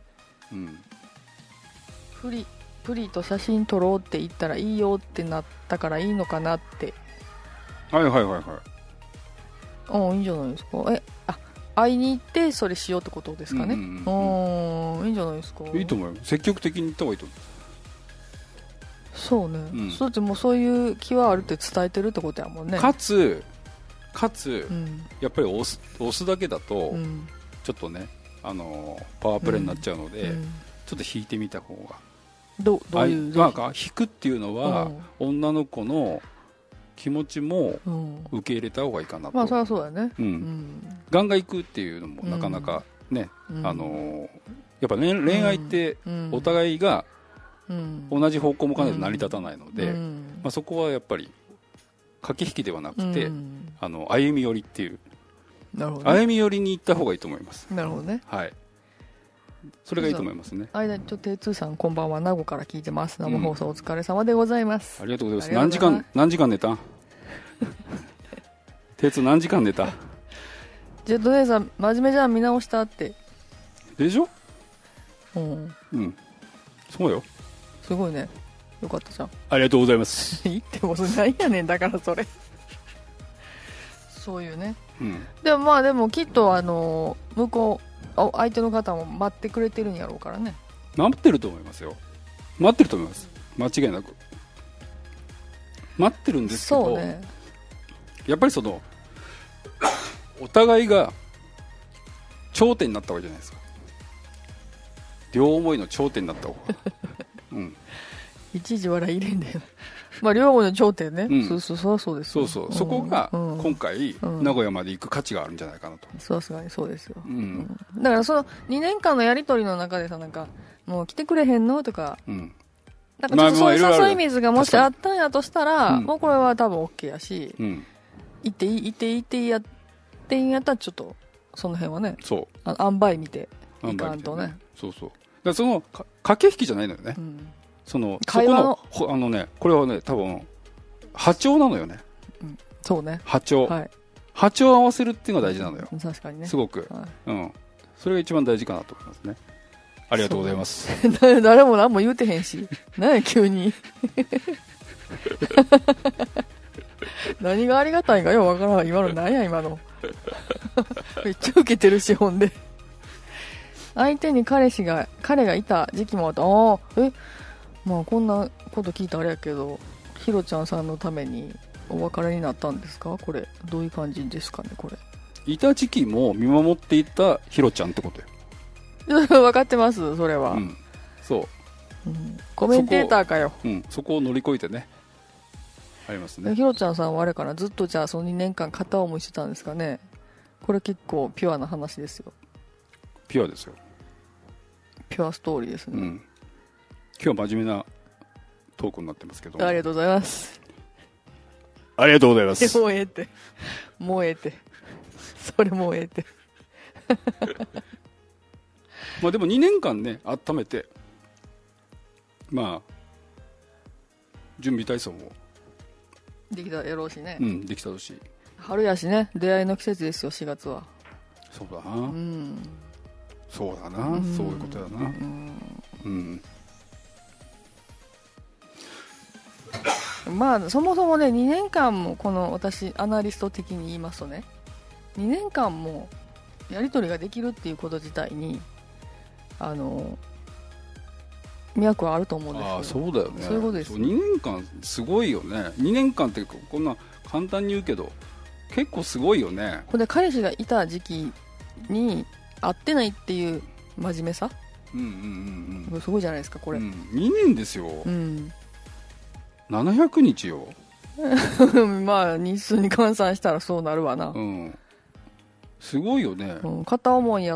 プリと写真撮ろうって言ったらいいよってなったからいいのかなって。 はいいいんじゃないですか。会いに行ってそれしようってことですかね。いいんじゃないですか。 いいと思うよ。積極的に行った方がいいと思う。 そうね、そうってもうそういう気はあるって伝えてるってことやもんね。 かつ、やっぱり押すだけだと、ちょっとね、パワープレイになっちゃうので、ちょっと引いてみた方が。 どういうなんか引くっていうのは、女の子の気持ちも受け入れた方がいいかなと。 まあそりゃそうだね。 ガンガン行くっていうのもなかなかね、やっぱ恋愛ってお互いが同じ方向向かないと成り立たないので、そこはやっぱり駆け引きではなくて、歩み寄りっていう、歩み寄りに行った方がいいと思います。 なるほどね。 はい。それがいいと思いますね。 間にテイツーさんこんばんは、名護から聞いてます。生放送お疲れ様でございます。 ありがとうございます。何時間寝た？テイツー何時間寝た？ ジェット姉さん真面目じゃん、見直したって。 でしょ？そうよ。 すごいね。よかったじゃん。 ありがとうございます。 言ってもそれなんやねん、だからそれ。そういうね。でもきっと向こう、相手の方も待ってくれてるんやろうからね。 待ってると思いますよ。待ってると思います。間違いなく待ってるんですけど、やっぱりお互いが頂点になったわけじゃないですか。両思いの頂点になった方が一時笑い入れんだよ。両思いの頂点ね。そうです。 そこが今回名古屋まで行く価値があるんじゃないかなと。 さすがにそうですよ。だから2年間のやり取りの中でさ、なんかもう来てくれへんのとか、なんかちょっとそういう誘い水がもしあったんやとしたら、もうこれは多分 OK やし、行ってやってんやったらちょっとその辺はね、塩梅見ていかんとね。 だから駆け引きじゃないのよね。 会話のこれはね、多分波長なのよね。 そうね。 波長を合わせるっていうのが大事なのよ。 確かにね。 すごく。それが一番大事かなと思いますね。 ありがとうございます。 誰も何も言うてへんし。何や急に。何がありがたいんかようわからん。今の何や今の。めっちゃウケてるし、ほんで。相手に彼がいた時期もあった。まあこんなこと聞いたあれやけど、ひろちゃんさんのためにお別れになったんですか？これどういう感じですかね？これいた時期も見守っていたひろちゃんってことよ。 分かってます、それは。 そう、 コメンテーターかよ。 そこを乗り越えてね、ありますね。 ひろちゃんさんはあれかな、ずっとじゃあその2年間片思いしてたんですかね？これ結構ピュアな話ですよ。 ピュアですよ。 ピュアストーリーですね。 今日は真面目なトークになってますけど。 ありがとうございます。 ありがとうございます。 もうええってもうええってそれもうええってまあでも2年間ね温めて、まあ準備体操もできたやろうしね。 できたし、 春やしね、出会いの季節ですよ、4月は。 そうだな、そうだな、そういうことだな。 まあそもそもね、2年間もこの私アナリスト的に言いますとね、2年間もやり取りができるっていうこと自体に魅力はあると思うんですよ。 そうだよね。 そういうことです。 2年間すごいよね。2年間ってこんな簡単に言うけど結構すごいよね。 これ彼氏がいた時期に会ってないっていう真面目さ、すごいじゃないですかこれ。 2年ですよ。700日よ。 まあ日数に換算したらそうなるわな。 すごいよね。 片思いやって、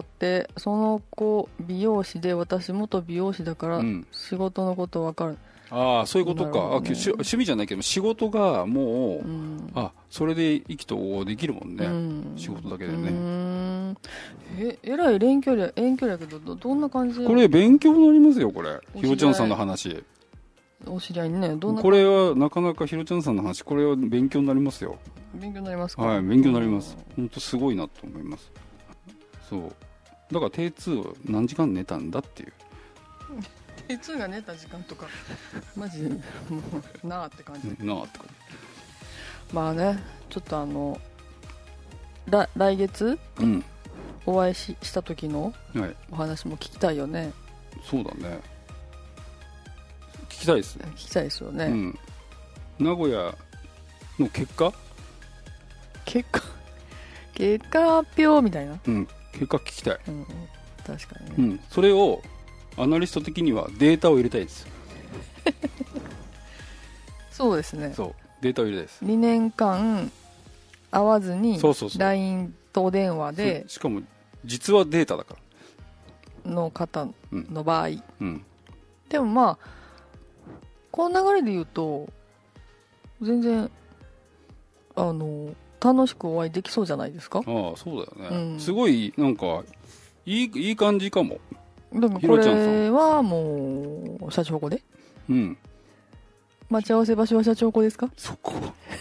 その子美容師で、私元美容師だから仕事のこと分かる。 そういうことか。趣味じゃないけど仕事がもう、それで意気投合できるもんね、仕事だけでね。 えらい遠距離やけど、どんな感じ？ これ勉強になりますよ、これ。ひろちゃんさんの話。 お知り合いにね、どんなこれはなかなかひろちゃんさんの話、これは勉強になりますよ。 勉強になりますか？ はい、勉強になります。本当すごいなと思います。そうだから T2 何時間寝たんだっていう。 T2 が寝た時間とかマジでもうなあって感じ。 なあって感じ。 まあね、ちょっと来月、お会いした時のお話も聞きたいよね。 そうだね、聞きたいですね。 聞きたいですよね。 名古屋の結果発表みたいな。 結果聞きたい。 確かにね。 それをアナリスト的にはデータを入れたいです。 そうですね。 そう、データを入れたいです。 2年間会わずに LINE とお電話で、 しかも実はデータだからの方の場合、でもまあこの流れで言うと全然楽しくお会いできそうじゃないですか。 そうだよね、すごいなんかいい感じかも。 でもこれはもうシャチホコで、待ち合わせ場所はシャチホコですか？ そこ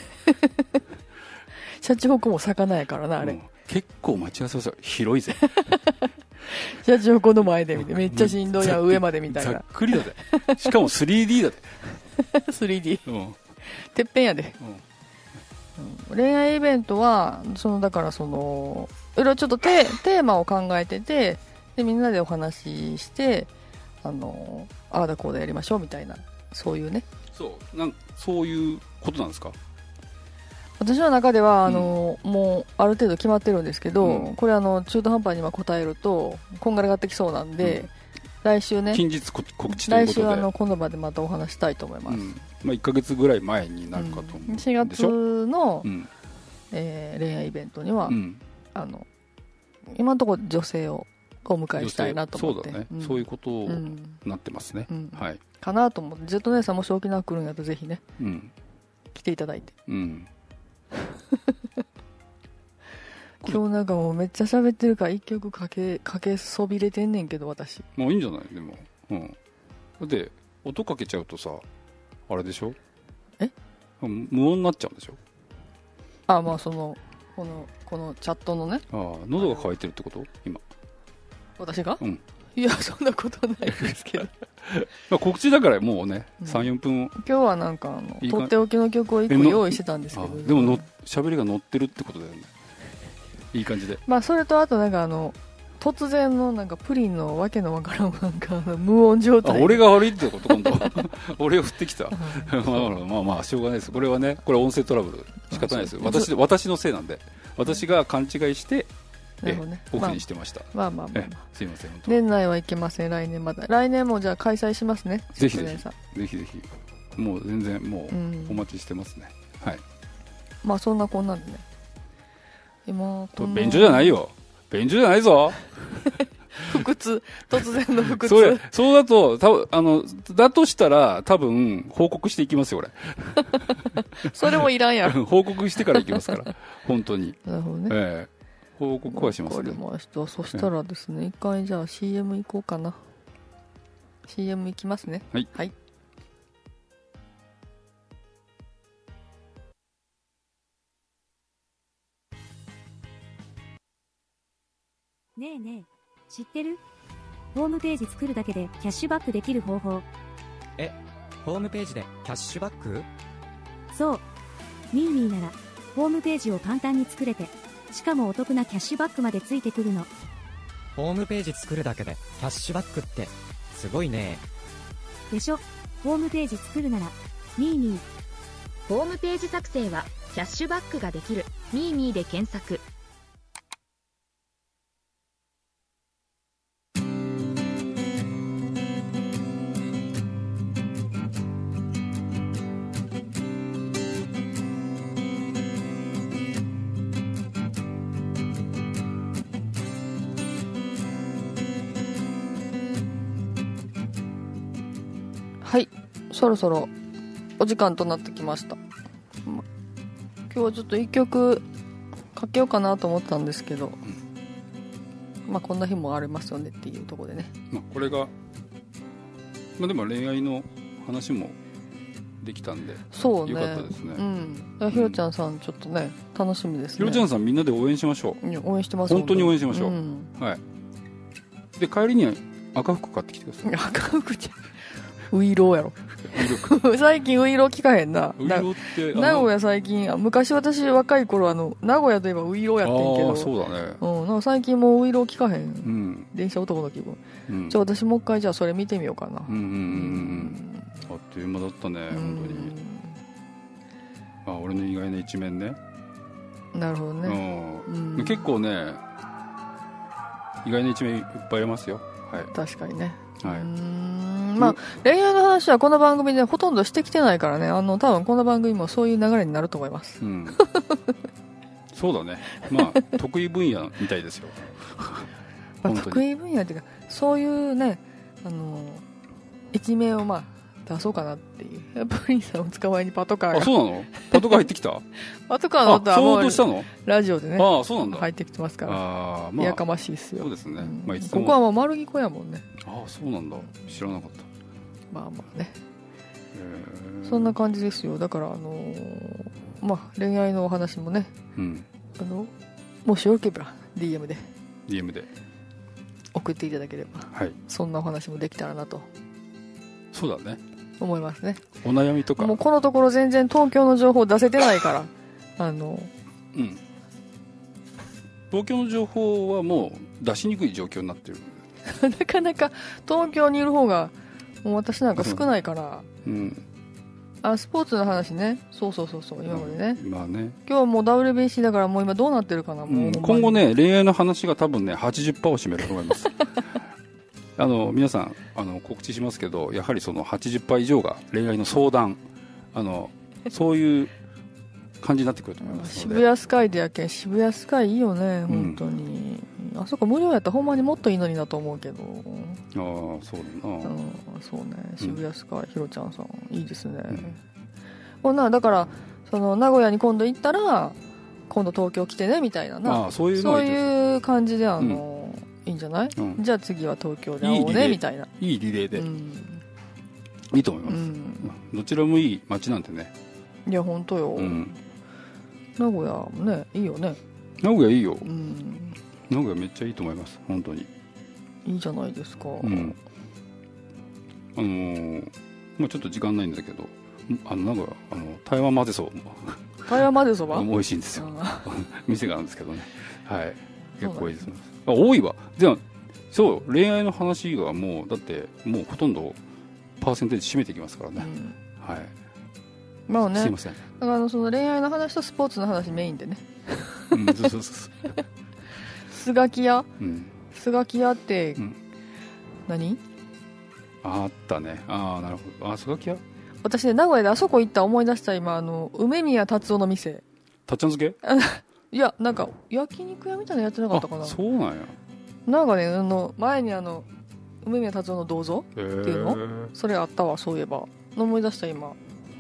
シャチホコも魚やからな、あれ、 結構待ち合わせ場所広いぜシャチホコの前で見てめっちゃしんどいやん、上までみたいな。 ざっくりだぜしかも 3D だぜ 3D、てっぺんやで。恋愛イベントはだからいろいろちょっとテーマを考えてて、でみんなでお話ししてああだこうだやりましょうみたいな、そういうね。 そういうことなんですか？ 私の中ではもうある程度決まってるんですけど、これ中途半端に答えるとこんがらがってきそうなんで、来週ね、 近日告知ということで、 来週この場でまたお話したいと思います。 1ヶ月ぐらい前になるかと思う。 4月の、恋愛イベントには、今のところ女性をお迎えしたいなと思って。 そうだね、そういうことになってますね。 かなと思って、ジェット姉さんもし沖縄来るんやったらぜひね、来ていただいて。今日なんかもうめっちゃ喋ってるから一曲かけそびれてんねんけど、私もういいんじゃない？でも、だって音かけちゃうとさ、あれでしょ、無音になっちゃうんでしょ。 まあこのチャットのね。 喉が渇いてるってこと今？ 私が？ いやそんなことないですけどまあ告知だからもうね、 うん 3、4分。 今日はなんかいいかとっておきの曲を1個用意してたんですけど、 でも喋りが乗ってるってことだよね。いい感じで。 まあそれとあとなんか突然のなんかプリンのわけのわからんなんか無音状態。 俺が悪いってこと今度俺を振ってきたまあしょうがないです。これはね、これ音声トラブル仕方ないですよ。私のせいなんで、私が勘違いしてオフにしてました。 まあすいません。 年内はいけません。来年また来年もじゃあ開催しますね。 ぜひぜひもう全然もうお待ちしてますね。はい。 まあそんなこんなんでね。今便所じゃないよ。便所じゃないぞ腹痛、突然の腹痛。 そうだとだとしたら多分報告していきますよ俺それもいらんやろ報告してからいきますから本当に。 なるほどね、 報告はしますね。 わかりました。そしたらですね、一回じゃあ CM 行こうかな。 CM 行きますね。 はい、 はい。 ねえねえ、知ってる？ホームページ作るだけでキャッシュバックできる方法。 ホームページでキャッシュバック？ そう。ミーミーなら、ホームページを簡単に作れて、しかもお得なキャッシュバックまでついてくるの。 ホームページ作るだけでキャッシュバックってすごいね。 でしょ？ホームページ作るなら、ミーミー。 ホームページ作成はキャッシュバックができるミーミーで検索。 はい、そろそろお時間となってきました。今日はちょっと一曲かけようかなと思ったんですけど、まあこんな日もありますよねっていうところでね。 まあこれがでも恋愛の話もできたんで、 そうね、 よかったですね。 ひろちゃんさんちょっとね楽しみですね。 ひろちゃんさんみんなで応援しましょう。 応援してます。 本当に応援しましょう。はい。で帰りには赤服買ってきてください。 赤服じゃウイローやろ最近ウイロー聞かへんな。 ウイローって名古屋最近、昔私若い頃名古屋といえばウイローやってんけど、 そうだね。 なんか最近もうウイロー聞かへん、電車男の気分、私もう一回じゃあそれ見てみようかな。あっという間だったね本当に。俺の意外な一面ね。 なるほどね。 結構ね意外な一面いっぱいありますよ。はい、 確かにね。 はい。 まあ恋愛の話はこの番組でほとんどしてきてないからね、多分この番組もそういう流れになると思います。 そうだね。まあ得意分野みたいですよ。 得意分野っていうかそういうね一面をまあ出そうかなっていう。プリンさんを捕まえにパトカーが。 そうなの？パトカー入ってきた？ パトカーの音はもうしたの？ ラジオでね。 そうなんだ。 入ってきてますから。やかましいっすよ。 そうですね。 ここはもう丸木小やもんね。 そうなんだ。知らなかった。 まあね。そんな感じですよ。だからまあ恋愛のお話もね。もしよければ DM で送っていただければ、そんなお話もできたらなと。 そうだね。 思いますね。 お悩みとか。 もうこのところ全然東京の情報出せてないから東京の情報はもう出しにくい状況になってる。 なかなか東京にいる方がもう私なんか少ないから、スポーツの話ね。そう今までね。 まあね。 今日はもう WBC だからもう今どうなってるかな。もう今後ね恋愛の話が多分ね 80% を占めると思います。皆さん告知しますけど、やはりその 80% 以上が恋愛の相談、そういう感じになってくると思いますので。 渋谷スカイでやけん。渋谷スカイいいよね本当に。あそこ無料やったらほんまにもっといいのになと思うけど。 そうだな。 そうね。渋谷スカイひろちゃんさんいいですね。だからその名古屋に今度行ったら今度東京来てねみたいなな。そういう感じでいいんじゃない？じゃあ次は東京で会おうねみたいな。 いいリレーでいいと思います。どちらもいい街なんてね。 いや本当よ。名古屋もねいいよね。 名古屋いいよ。名古屋めっちゃいいと思います本当に。 いいじゃないですか。 うん、もうちょっと時間ないんだけど、なんか台湾混ぜそば台湾混ぜそば美味しいんですよ店があるんですけどね、はい、結構いいですね。多いわ。じゃあそう恋愛の話がもうだってもうほとんどパーセンテージ占めてきますからね、はい。 まあね、 すいません。 だからその恋愛の話とスポーツの話メインでねそうスガキ屋、スガキ屋って、何あったね。なるほど。スガキ屋、 私ね、名古屋であそこ行った思い出した今、梅宮達夫の店。 たっちゃん漬けいや、なんか焼肉屋みたいなのやってなかったかな。 そうなんや。 なんかね、前に梅宮達夫の銅像っていうの、それあったわ、そういえば思い出した今。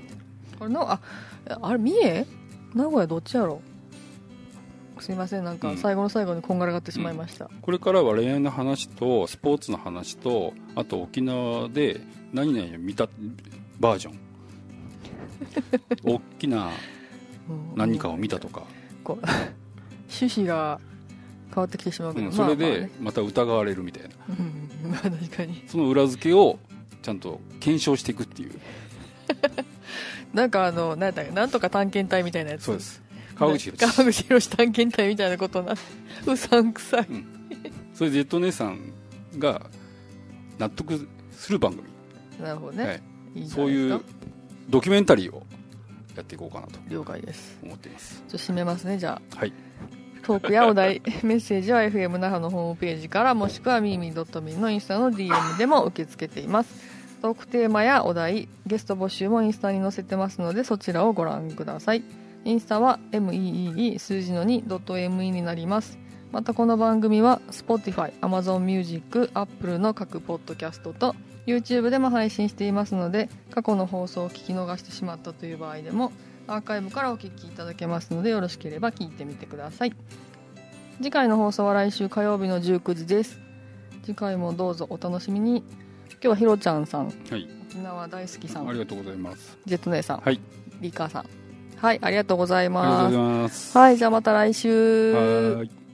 あれ三重名古屋どっちやろ。すいません、なんか最後の最後にこんがらがってしまいました、 これからは恋愛の話とスポーツの話と、あと沖縄で何々を見たバージョン大きな何かを見たとか、 こう趣旨が変わってきてしまうけど、 それでまた疑われるみたいな、 確かにその裏付けをちゃんと検証していくっていうなんか何やったっけ、なんとか探検隊みたいなやつ。 そうです、川口博探検隊みたいなことなうさんくさい、 それでジェット姉さんが納得する番組、 なるほどね、はい、いいそういうドキュメンタリーをやっていこうかなと了解です思っています。 じゃあ締めますね。じゃあ、 はい、 トークやお題メッセージは FM 那覇のホームページから、もしくはミーミー .me のインスタの DM でも受け付けています。トークテーマやお題、ゲスト募集もインスタに載せてますので、そちらをご覧ください。インスタは MEEE 数字の 2.me になります。またこの番組は Spotify、Amazon Music、Apple の各ポッドキャストと YouTube でも配信していますので、過去の放送を聞き逃してしまったという場合でもアーカイブからお聞きいただけますので、よろしければ聞いてみてください。次回の放送は来週火曜日の19時です。次回もどうぞお楽しみに。今日はひろちゃんさん、はい、沖縄大好きさん、 ありがとうございます。 ジェット姉さん、 はい、 リカさん、はい、ありがとうございます。 ありがとうございます。 はい、じゃあまた来週。 はい。